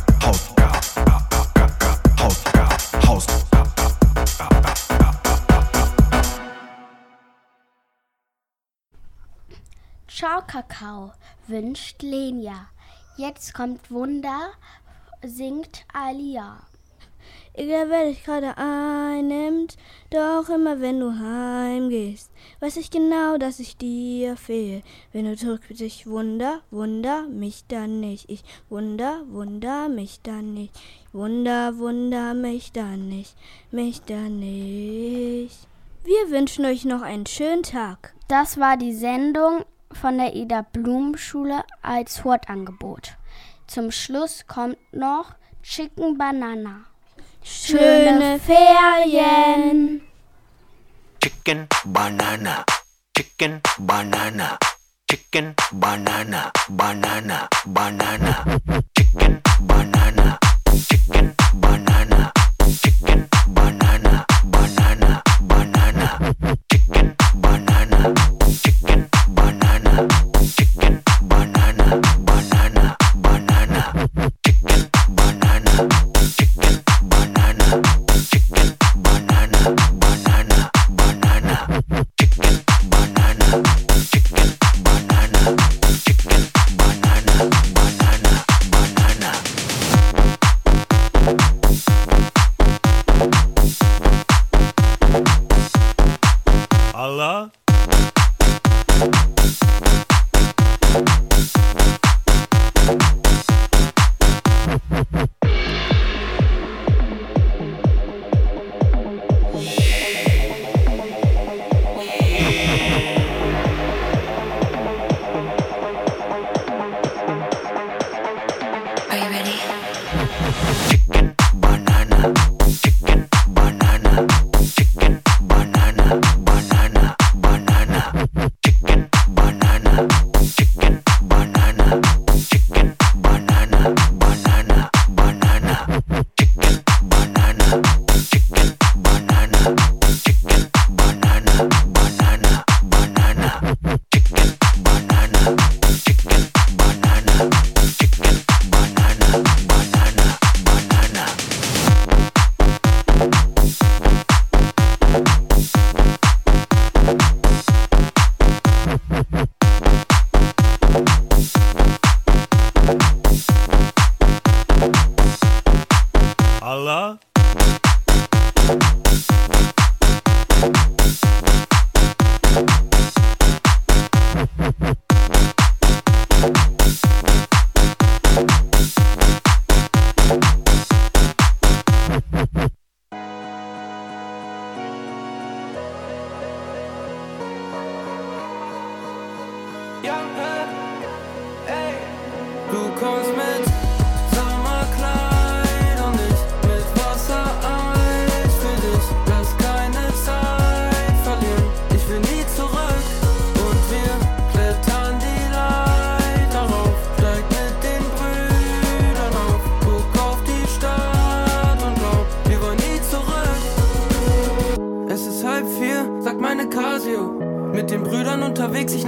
Ciao, Kakao, wünscht Lenia. Jetzt kommt Wunder, singt Alia. Egal, wer dich gerade einnimmt, doch immer wenn du heimgehst, weiß ich genau, dass ich dir fehl. Wenn du drückst dich wunder, mich dann nicht. Ich wunder, mich dann nicht. Wunder, mich dann nicht. Mich dann nicht. Wir wünschen euch noch einen schönen Tag. Das war die Sendung von der Ida-Blumen-Schule als Hortangebot. Zum Schluss kommt noch Chicken Banana. Schöne Ferien! Chicken banana, chicken banana, chicken banana, banana, banana, chicken banana, chicken banana, chicken banana, banana, banana, chicken banana, chicken banana, chicken banana, banana, banana, chicken banana, chicken banana, chicken banana, banana, banana, chicken banana, chicken banana, chicken banana, banana, banana. Allah. Are you ready? Chicken banana, chicken banana, chicken banana, banana, banana, chicken banana, chicken banana, chicken banana, banana, banana, chicken banana, chicken banana, chicken banana, banana, banana, chicken banana, chicken banana, chicken banana, banana, banana. Allah. Du kommst mit Sommerkleid und ich mit Wassereis. Für dich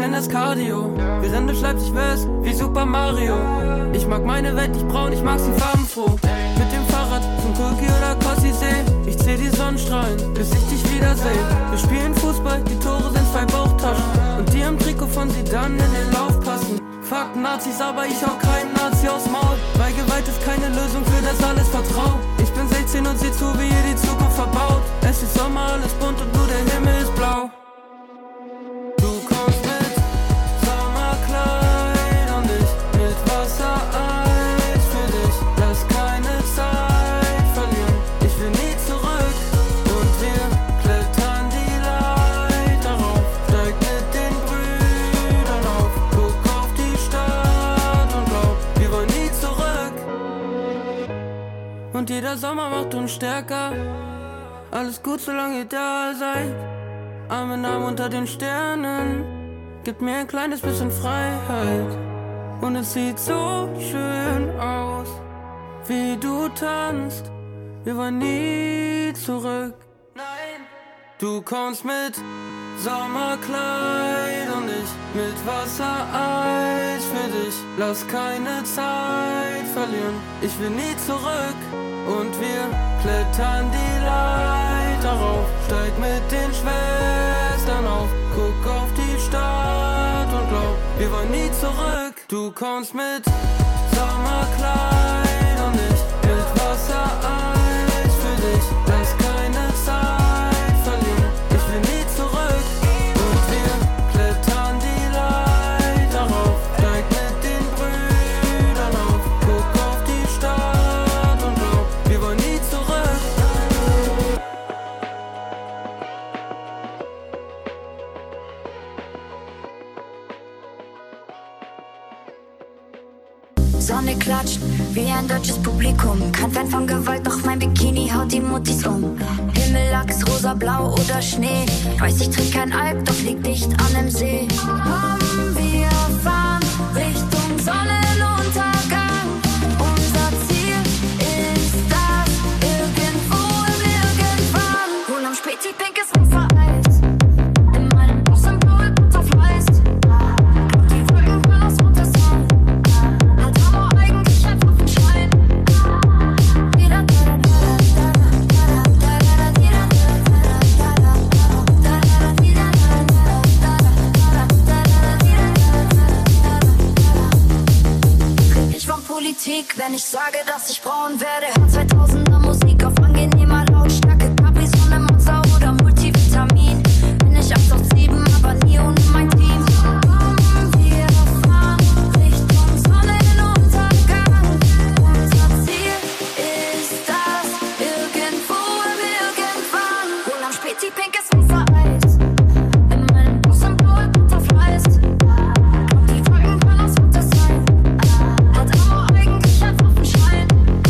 kenn das Cardio. Wir rennen durch Leipzig West wie Super Mario. Ich mag meine Welt nicht braun, ich mag sie farbenfroh. Mit dem Fahrrad zum Kulki oder Kossisee. Ich zähl die Sonnenstrahlen, bis ich dich wiedersehe. Wir spielen Fußball, die Tore sind 2 Bauchtaschen. Und die im Trikot von Zidane in den Lauf passen. Fuck Nazis, aber ich hau keinen Nazi aufs Maul. Weil Gewalt ist keine Lösung für das alles Vertrauen. Ich bin 16 und seh zu, wie ihr die Zukunft verbaut. Es ist Sommer, alles bunt und nur der Himmel ist blau. Du kommst mit Sommerkleid und ich mit Wassereis für dich. Lass keine Zeit verlieren, ich will nie zurück. Und wir klettern die Leiter rauf. Steig mit den Brüdern auf. Guck auf die Stadt und glaub, wir wollen nie zurück. Und jeder Sommer macht uns stärker. Alles gut, solange ihr da seid. Arm in Arm unter den Sternen. Gib mir ein kleines bisschen Freiheit. Und es sieht so schön aus, wie du tanzt. Wir wollen nie zurück. Nein. Du kommst mit Sommerkleid und ich mit Wassereis für dich. Lass keine Zeit verlieren, ich will nie zurück. Und wir klettern die Leiter rauf. Steig mit den Schwestern auf. Guck auf die Stadt und glaub, wir wollen nie zurück. Du kommst mit Sommerkleid und ich mit Wassereis für dich. Lass keine Zeit verlieren, ich will nie zurück. Und wir klettern die Leiter rauf. Steig mit den Brüdern auf. Guck auf die Stadt und glaub, wir wollen nie zurück. Sonne klatscht wie ein deutsches Publikum. Kein Fan von Gewalt, doch mein Bikini haut die Muttis um. Himmelachs, rosa, blau oder Schnee. Weiß, ich trink kein Alk, doch lieg dicht an dem See. Wir fahren Richtung Sonnenuntergang. Unser Ziel ist das, irgendwo im Irgendwann. Hol am Späti pinkes Wassereis. In meinem Bus im Blut auf Leist. Die Wolken können aus Rotes sein. Hat aber eigentlich einfach einen Schein. Ich von Politik, wenn ich sage, dass ich braun werde. 2000er Musik auf angenehmer Lautstärke. Capri-Sonne, Monster oder Multivitamin. Bin ich 187, aber nie ohne mein Team. Wir fahren Richtung Sonnenuntergang. Unser Ziel ist das, irgendwo im Irgendwann. Hol am Späti pinkes Wassereis. In meinem Bus im Blut auf Leist. Die Wolken können aus Rotes sein. Hat aber eigentlich einfach einen Schein.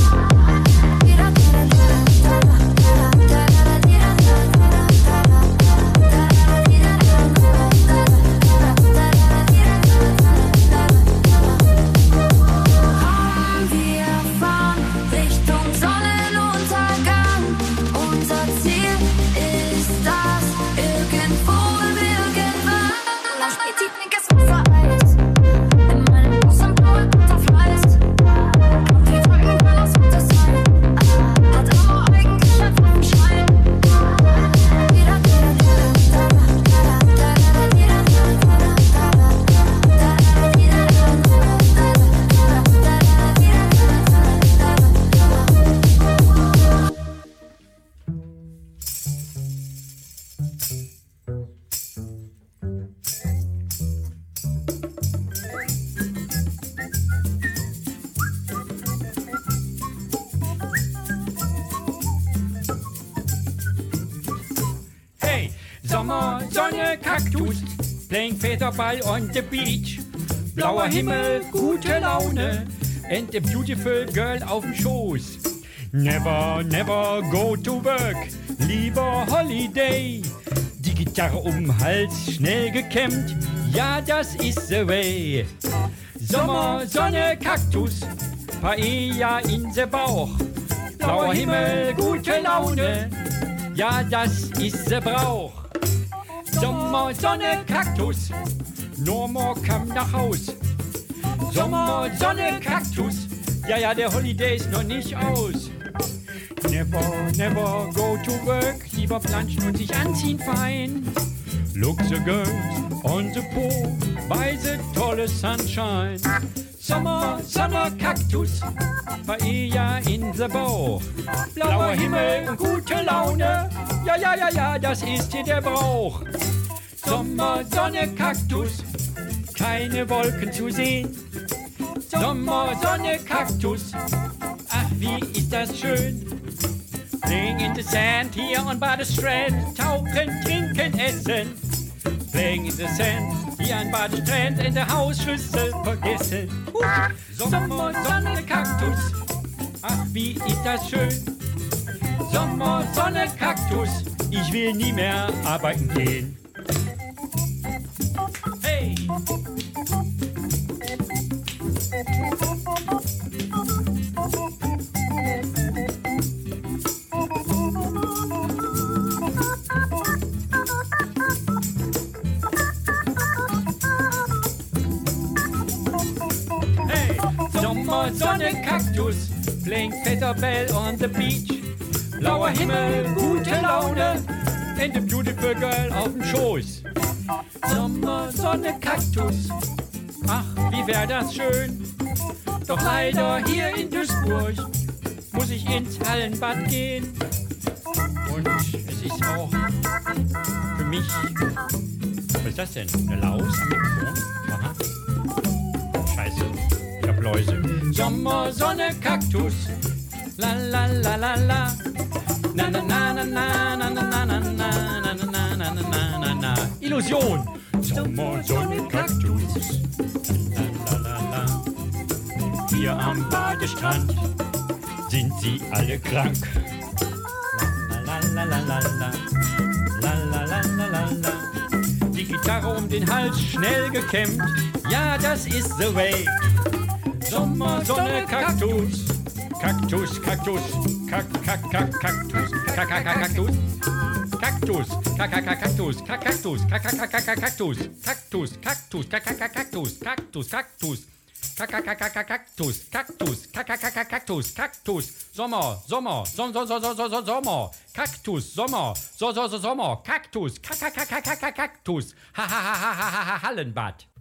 Wir fahren Richtung Sonnenuntergang. Unser Ziel ist das, irgendwo im Irgendwann. Am Späti pinkes Wassereis. In meinem Bus im Blut auf Leist. Die Wolken können aus Rotes sein. Hat aber eigentlich einfach einen Schein. Hey, Sommer, Sonne, Kaktus, playing Federball on the beach. Blauer Himmel, gute Laune and a beautiful girl auf dem Schoß. Never, never go to work, lieber Holiday. Die Gitarre um Hals, schnell gekämmt, ja, das ist the way. Sommer, Sonne, Kaktus, Paella in the Bauch. Blauer Himmel, gute Laune, ja, das ist the Brauch. Sommer, Sonne, Kaktus, no more komm nach Haus. Sommer, Sonne, Kaktus, ja, der Holiday ist noch nicht aus. Never, never go to work, lieber planschen und sich anziehen fein. Look the girls on the pool, by the tolle sunshine. Sommer, Sonne, Kaktus, Paella in the Bauch. Blauer Himmel und gute Laune, ja, das ist hier der Brauch. Sommer, Sonne, Kaktus, keine Wolken zu sehen. Sommer, Sonne, Kaktus, ach wie ist das schön. Playing in the sand, here on by the strand, tauchen, trinken, essen. Playing in the sand, hier an by the strand, in der Hausschlüssel vergessen. Sommer, Sonne, Kaktus, ach wie ist das schön. Sommer, Sonne, Kaktus, ich will nie mehr arbeiten gehen. Hey! Sommer, Sonne, Kaktus, playing Featherbell on the beach. Blauer Himmel, gute Laune, and a beautiful girl auf dem Schoß. Sommer, Sonne, Kaktus, ach, wie wär das schön. Doch leider hier in Duisburg muss ich ins Hallenbad gehen. Und es ist auch für mich, was ist das denn, eine Laus am Mikrofon? Aha. Scheiße. Läuse. Sommer, Sonne, Kaktus, la la la la la, na na na na na na na na na na na na na na. Illusion. Sommer, Sonne, Kaktus, la la la la. Hier am Badestrand sind sie alle krank. La la la la la, la la la la la la. Die Gitarre um den Hals schnell gekämmt, ja, das ist the way. Sommer, Sonne, Kaktus, Kaktus, Kaktus, Kaktus, Kaktus, Kaktus, Kaktus, Kaktus, Kaktus, Kaktus, Kaktus, Kaktus, Kaktus, Kaktus, Kaktus, Kaktus, Kaktus, Kaktus, Kaktus, Sommer, Sommer, Sommer, Kaktus, Sommer, Sommer, Kaktus, Kaktus, Hallenbad.